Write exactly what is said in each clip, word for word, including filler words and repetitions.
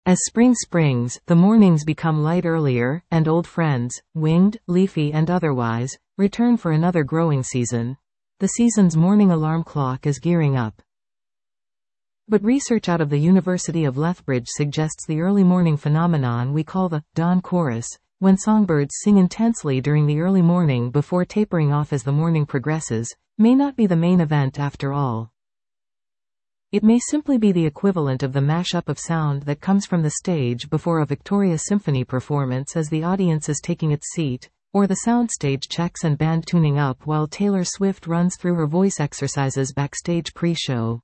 As spring springs, the mornings become light earlier, and old friends, winged, leafy and otherwise, return for another growing season. The season's morning alarm clock is gearing up. But research out of the University of Lethbridge suggests the early morning phenomenon we call the dawn chorus, when songbirds sing intensely during the early morning before tapering off as the morning progresses, may not be the main event after all. It may simply be the equivalent of the mashup of sound that comes from the stage before a Victoria Symphony performance as the audience is taking its seat, or the soundstage checks and band tuning up while Taylor Swift runs through her voice exercises backstage pre-show.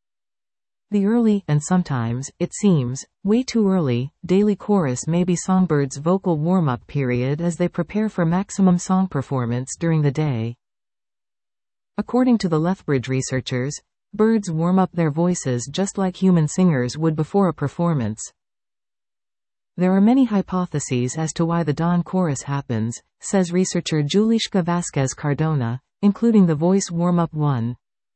The early, and sometimes, it seems, way too early, daily chorus may be songbirds' vocal warm-up period as they prepare for maximum song performance during the day. According to the Lethbridge researchers, birds warm up their voices just like human singers would before a performance. There are many hypotheses as to why the dawn chorus happens, says researcher Julishka Vasquez Cardona, including the voice warm-up one.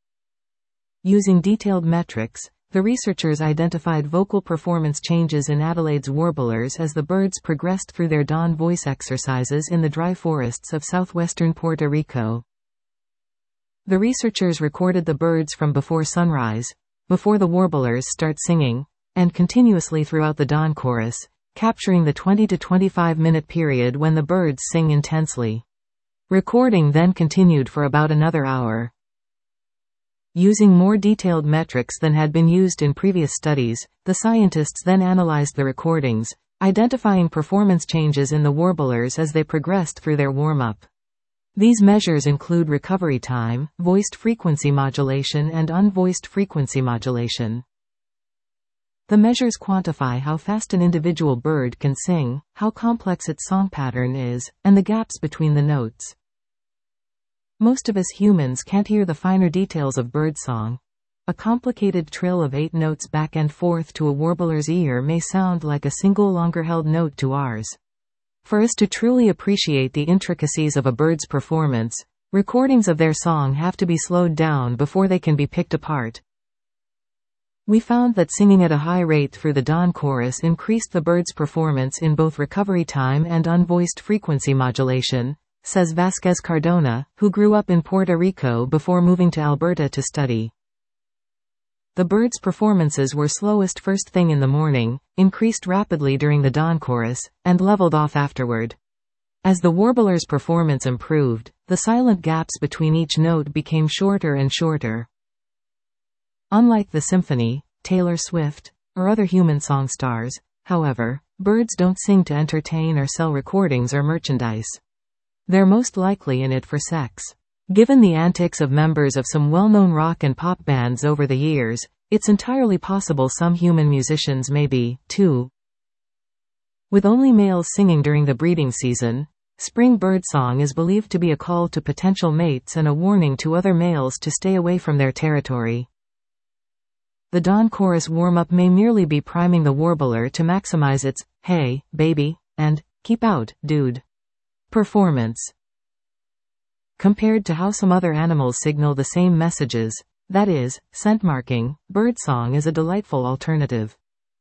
Using detailed metrics, the researchers identified vocal performance changes in Adelaide's warblers as the birds progressed through their dawn voice exercises in the dry forests of southwestern Puerto Rico. The researchers recorded the birds from before sunrise, before the warblers start singing, and continuously throughout the dawn chorus, capturing the twenty to twenty-five minute period when the birds sing intensely. Recording then continued for about another hour. Using more detailed metrics than had been used in previous studies, the scientists then analyzed the recordings, identifying performance changes in the warblers as they progressed through their warm-up. These measures include recovery time, voiced frequency modulation and unvoiced frequency modulation. The measures quantify how fast an individual bird can sing, how complex its song pattern is, and the gaps between the notes. Most of us humans can't hear the finer details of birdsong. A complicated trill of eight notes back and forth to a warbler's ear may sound like a single longer-held note to ours. For us to truly appreciate the intricacies of a bird's performance, recordings of their song have to be slowed down before they can be picked apart. We found that singing at a high rate through the dawn chorus increased the bird's performance in both recovery time and unvoiced frequency modulation, says Vasquez Cardona, who grew up in Puerto Rico before moving to Alberta to study. The birds' performances were slowest first thing in the morning, increased rapidly during the dawn chorus, and leveled off afterward. As the warbler's performance improved, the silent gaps between each note became shorter and shorter. Unlike the symphony, Taylor Swift, or other human song stars, however, birds don't sing to entertain or sell recordings or merchandise. They're most likely in it for sex. Given the antics of members of some well-known rock and pop bands over the years, it's entirely possible some human musicians may be, too. With only males singing during the breeding season, spring birdsong is believed to be a call to potential mates and a warning to other males to stay away from their territory. The dawn chorus warm-up may merely be priming the warbler to maximize its, "Hey, baby," and "Keep out, dude" performance. Compared to how some other animals signal the same messages, that is, scent marking, birdsong is a delightful alternative.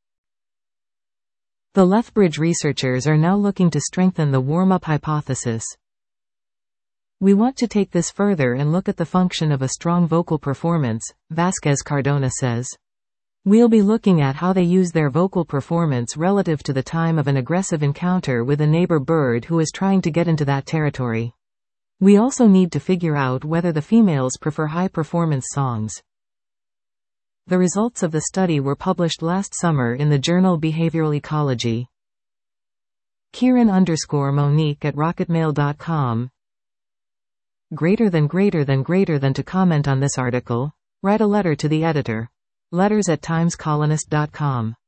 The Lethbridge researchers are now looking to strengthen the warm-up hypothesis. We want to take this further and look at the function of a strong vocal performance, Vasquez Cardona says. We'll be looking at how they use their vocal performance relative to the time of an aggressive encounter with a neighbor bird who is trying to get into that territory. We also need to figure out whether the females prefer high-performance songs. The results of the study were published last summer in the journal Behavioral Ecology. Kieran underscore Monique at rocketmail dot com. Greater than greater than greater than to comment on this article, write a letter to the editor. Letters at timescolonist dot com.